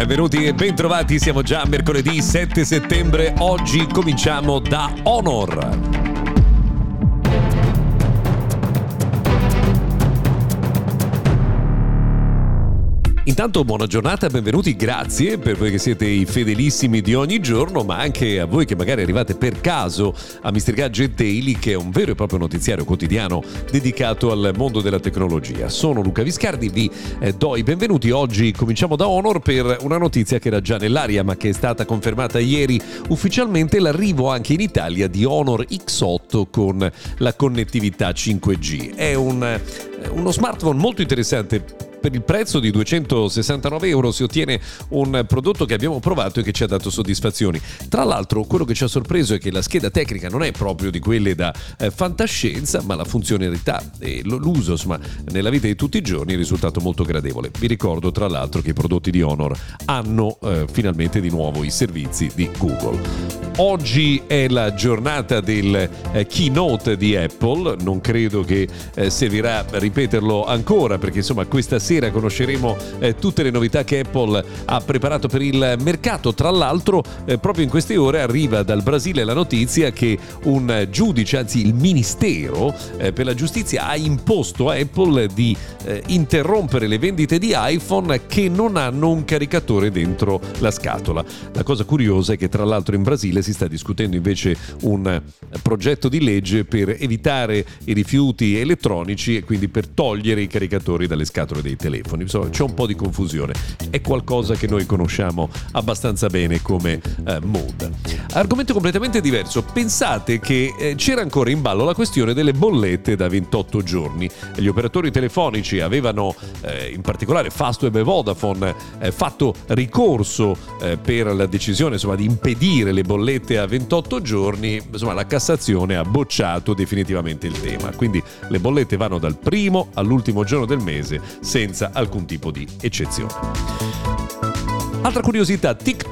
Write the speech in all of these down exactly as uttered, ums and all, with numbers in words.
Benvenuti e bentrovati, siamo già mercoledì sette settembre, oggi cominciamo da Honor. Intanto buona giornata, benvenuti, grazie per voi che siete i fedelissimi di ogni giorno, ma anche a voi che magari arrivate per caso a mister Gadget Daily, che è un vero e proprio notiziario quotidiano dedicato al mondo della tecnologia. Sono Luca Viscardi, vi eh, do i benvenuti. Oggi cominciamo da Honor per una notizia che era già nell'aria ma che è stata confermata ieri ufficialmente, l'arrivo anche in Italia di Honor X otto con la connettività cinque G. È un, uno smartphone molto interessante. Per il prezzo di duecentosessantanove euro si ottiene un prodotto che abbiamo provato e che ci ha dato soddisfazioni. Tra l'altro, quello che ci ha sorpreso è che la scheda tecnica non è proprio di quelle da eh, fantascienza, ma la funzionalità e l'uso, insomma, nella vita di tutti i giorni è risultato molto gradevole. Vi ricordo tra l'altro che i prodotti di Honor hanno eh, finalmente di nuovo i servizi di Google. Oggi è la giornata del eh, keynote di Apple, non credo che eh, servirà ripeterlo ancora, perché insomma questa sera conosceremo eh, tutte le novità che Apple ha preparato per il mercato. Tra l'altro eh, proprio in queste ore arriva dal Brasile la notizia che un giudice, anzi il Ministero eh, per la Giustizia, ha imposto a Apple di eh, interrompere le vendite di iPhone che non hanno un caricatore dentro la scatola. La cosa curiosa è che tra l'altro in Brasile si sta discutendo invece un progetto di legge per evitare i rifiuti elettronici e quindi per togliere i caricatori dalle scatole dei telefoni. Insomma, c'è un po' di confusione, è qualcosa che noi conosciamo abbastanza bene come eh, mood. Argomento completamente diverso. Pensate che eh, c'era ancora in ballo la questione delle bollette da ventotto giorni. Gli operatori telefonici avevano eh, in particolare Fastweb e Vodafone eh, fatto ricorso eh, per la decisione, insomma, di impedire le bollette a ventotto giorni. Insomma, la Cassazione ha bocciato definitivamente il tema, quindi le bollette vanno dal primo all'ultimo giorno del mese senza alcun tipo di eccezione. Altra curiosità,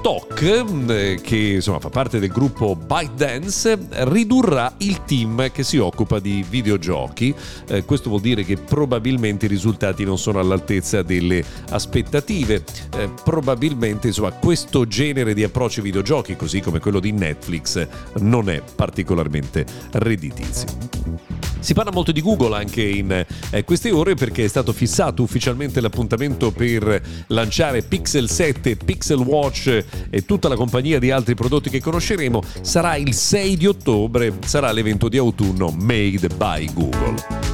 TikTok, che insomma fa parte del gruppo ByteDance, ridurrà il team che si occupa di videogiochi. Eh, questo vuol dire che probabilmente i risultati non sono all'altezza delle aspettative. Eh, probabilmente insomma questo genere di approccio ai videogiochi, così come quello di Netflix, non è particolarmente redditizio. Si parla molto di Google anche in eh, queste ore, perché è stato fissato ufficialmente l'appuntamento per lanciare Pixel sette, Pixel Watch e tutta la compagnia di altri prodotti che conosceremo. Sarà il sei di ottobre, sarà l'evento di autunno Made by Google.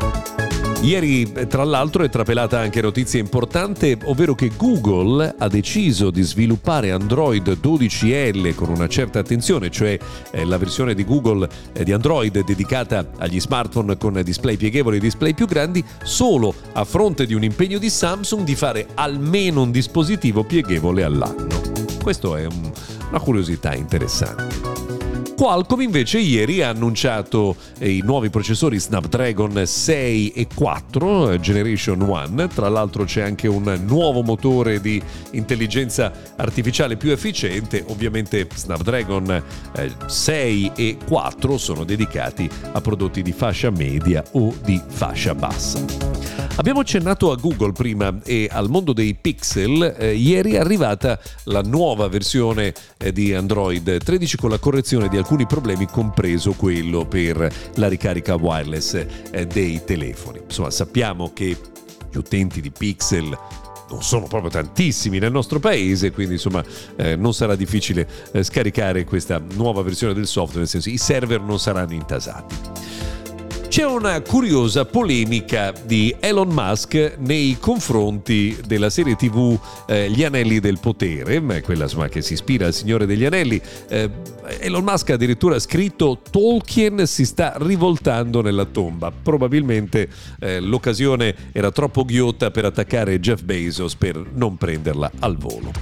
Ieri, tra l'altro, è trapelata anche notizia importante, ovvero che Google ha deciso di sviluppare Android dodici L con una certa attenzione, cioè eh, la versione di Google eh, di Android dedicata agli smartphone con display pieghevoli e display più grandi, solo a fronte di un impegno di Samsung di fare almeno un dispositivo pieghevole all'anno. Questo è un, una curiosità interessante. Qualcomm invece ieri ha annunciato i nuovi processori Snapdragon sei e quattro Generation uno. Tra l'altro c'è anche un nuovo motore di intelligenza artificiale più efficiente. Ovviamente Snapdragon sei e quattro sono dedicati a prodotti di fascia media o di fascia bassa. Abbiamo accennato a Google prima e al mondo dei Pixel. Eh, ieri è arrivata la nuova versione eh, di Android tredici con la correzione di alcuni problemi, compreso quello per la ricarica wireless eh, dei telefoni. Insomma, sappiamo che gli utenti di Pixel non sono proprio tantissimi nel nostro paese, quindi insomma eh, non sarà difficile eh, scaricare questa nuova versione del software, nel senso i server non saranno intasati. C'è una curiosa polemica di Elon Musk nei confronti della serie tivù eh, Gli Anelli del Potere, quella insomma, che si ispira al Signore degli Anelli. Eh, Elon Musk ha addirittura scritto: Tolkien si sta rivoltando nella tomba. Probabilmente eh, l'occasione era troppo ghiotta per attaccare Jeff Bezos per non prenderla al volo.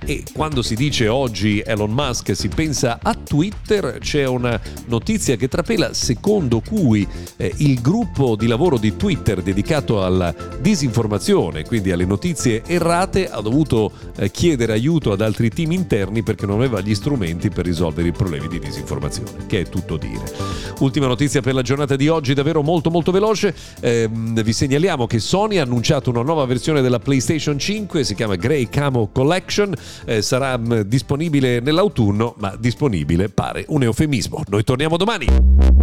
E quando si dice oggi Elon Musk si pensa a Twitter, c'è una notizia che trapela secondo cui eh, il gruppo di lavoro di Twitter dedicato alla disinformazione, quindi alle notizie errate, ha dovuto eh, chiedere aiuto ad altri team interni perché non aveva gli strumenti per risolvere i problemi di disinformazione, che è tutto dire. Ultima notizia per la giornata di oggi, davvero molto molto veloce. Eh, vi segnaliamo che Sony ha annunciato una nuova versione della PlayStation cinque, si chiama Grey Camo Collection, eh, sarà mh, disponibile nell'autunno, ma disponibile pare un eufemismo. Noi torniamo domani.